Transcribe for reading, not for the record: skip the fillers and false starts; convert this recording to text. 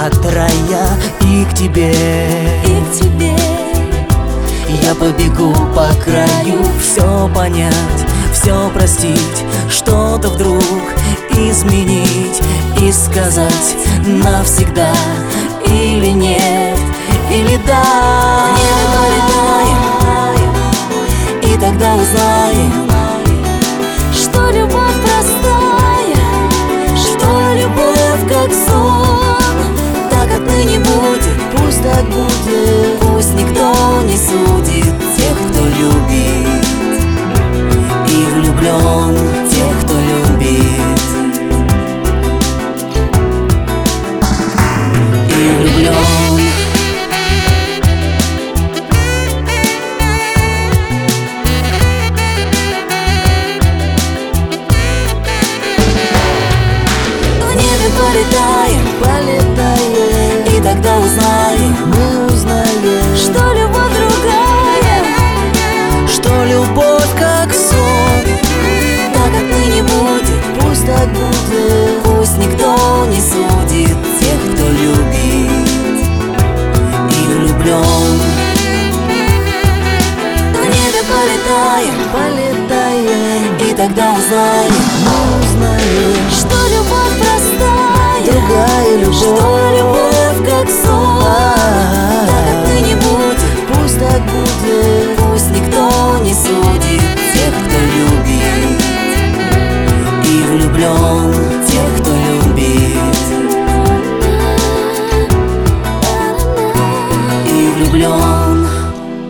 от рая и к тебе. Я побегу по краю, все понять, все простить, что-то вдруг изменить и сказать навсегда или нет, или да. В небе полетаем, и тогда узнаем, что любовь простая, что любовь как сон. Так отныне будет, пусть так будет, пусть никто не судит тех, кто любит, и влюблен тех, кто любит, и влюблен. Полетаем, и тогда узнаем, мы узнаем, что любовь другая, что любовь как сон. Так отныне будет, пусть так будет, пусть никто не судит тех, кто любит и влюблен. В небе полетаем, и тогда узнаем, мы узнаем, что любовь простая, другая любовь.